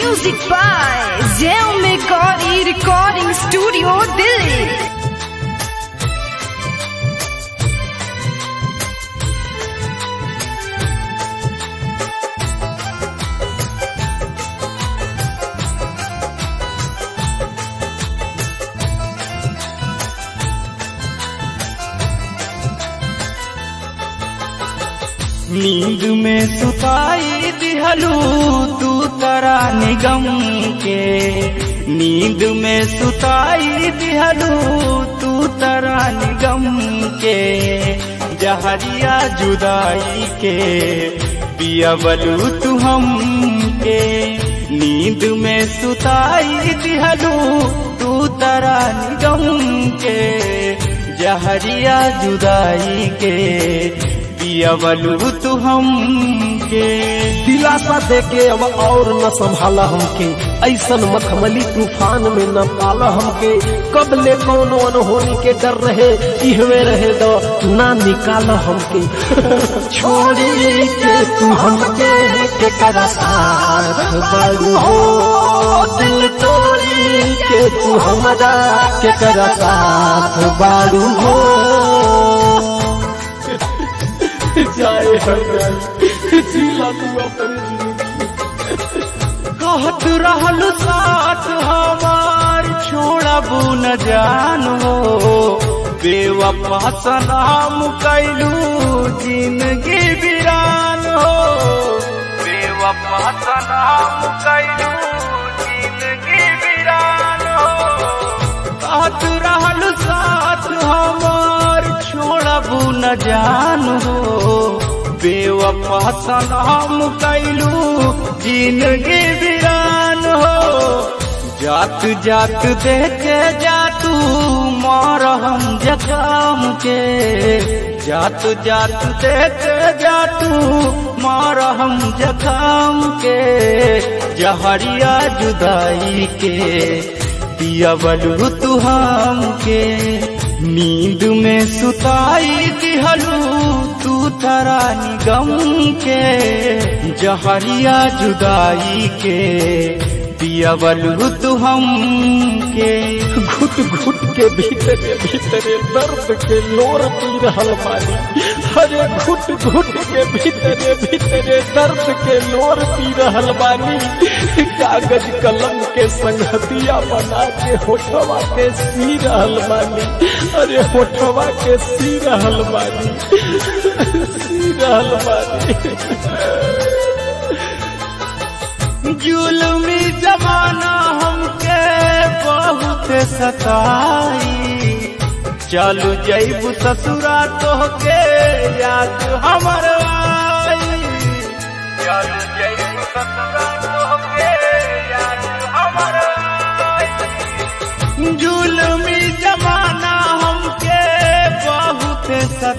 Music by Xiaomi Gauri Recording Studio, Delhi. नींद में सुताई दिहलू तू तरा निगम के, नींद में सुताई दिहलू तू तरा निगम के, जहरिया जुदाई के पियवलू तू हम के, नींद में सुताई दिहलू तू तरा निगम के, जहरिया जुदाई के पियवलू तू हम के। दिलासा देके अब और न संभाला हमके, ऐसन मखमली तूफान में न पाला हमके, कब ले कौनो अनहोनी के डर रहे इहवे रहे दो ना निकाल हमके। छोड़ी के तू हमके के करा साथ बड़ू हो, दिल तोड़ी के तू हमरा के करा साथ बड़ू हो। जाए कहत रहल साथ हमार छोड़बू न जान हो, बेवफा सलाम कैलू जिंदगी वीरान हो, बेवफा सलाम कैलू जिंदगी वीरान हो। कहत रहल साथ हमार छोड़बू न जान हो, बेवफा सलाम कैलू जिंदगी वीरान हो। जात जात देखे जातू मरहम जख्म के, जात जात देखे जातू मरहम जख्म के, जहरिया जुदाई के पियवलू तू हम के। नींद में सुताई दिहलू तू तरा निगम के, जहरिया जुदाई के पियवलू तू हम के। घुट घुट के भीतरे भीतरे दर्द के लोर पी रहल बानी, अरे घुट घुट के भीतरे भीतरे दर्द के लोर पी रहल बानी। कागज कलम के संगतिया बना के होठवा के सी रहल बानी, अरे होठवा के सी रहल बानी, सी रहल बानी। जुल्मी जमाना हमके बहुत सताई, चलू जैबू ससुरा तोहके याद हमर आई, चलू जैबू ससुरा तोहके याद हमर आई। जुल्मी जमाना हमके बहुत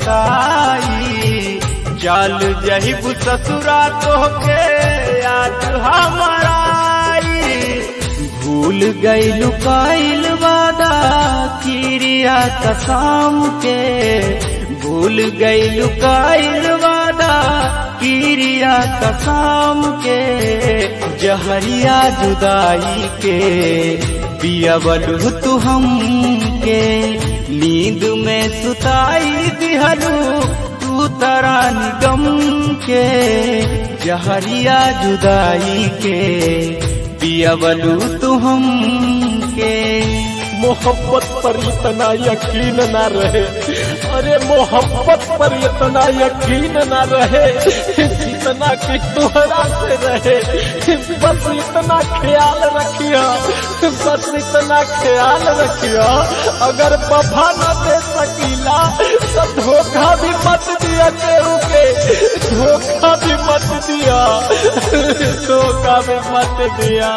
सताई, चल जहिबू ससुरा तोहके याद हमरा आई। भूल गइलू कइल वादा किरिया कसम के, भूल गइलू कइल वादा किरिया कसम के, जहरिया जुदाई के पियवलू तू हम के। नींद में सुताई दिहलू तू तरा निगम के, जहरिया जुदाई के पियवलू तू हम के। मोहब्बत पर इतना यकीन ना रहे, अरे मोहब्बत पर इतना यकीन ना रहे जितना कि तोहरा से रहे। बस इतना ख्याल रखिया, बस इतना ख्याल रखिया, अगर वफा न दे सकीला तो धोखा भी मत दिया केहू के, धोखा भी मत दिया, धोखा भी मत दिया।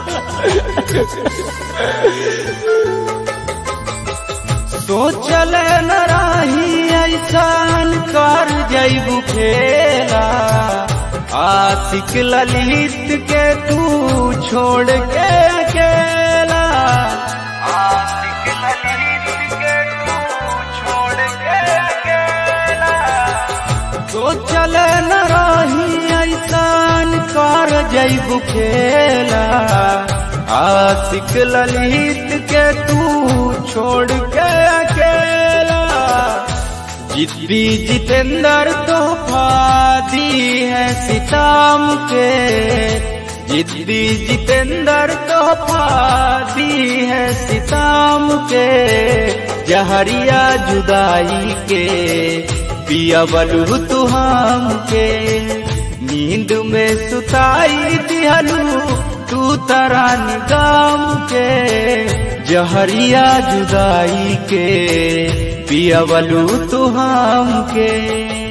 सोचल न रही ऐसान कर जैबू खेला, आशिक ललित के तू छोड़ के अकेला, आशिक ललित के तू छोड़ के अकेला। सोचल न रही ऐसान कर जैबू खेला, आशिक ललित के तू छोड़ के अकेला, जिद्दी जितेंद्र तोहफा दी है सितम के, जिद्दी जितेंद्र तोहफा दी है सितम के, जहरिया जुदाई के पियावलू तू हमके, नींद में सुताई दिहलू तू तरा निगाम के, जहरिया जुदाई के पियावलू तू हमके।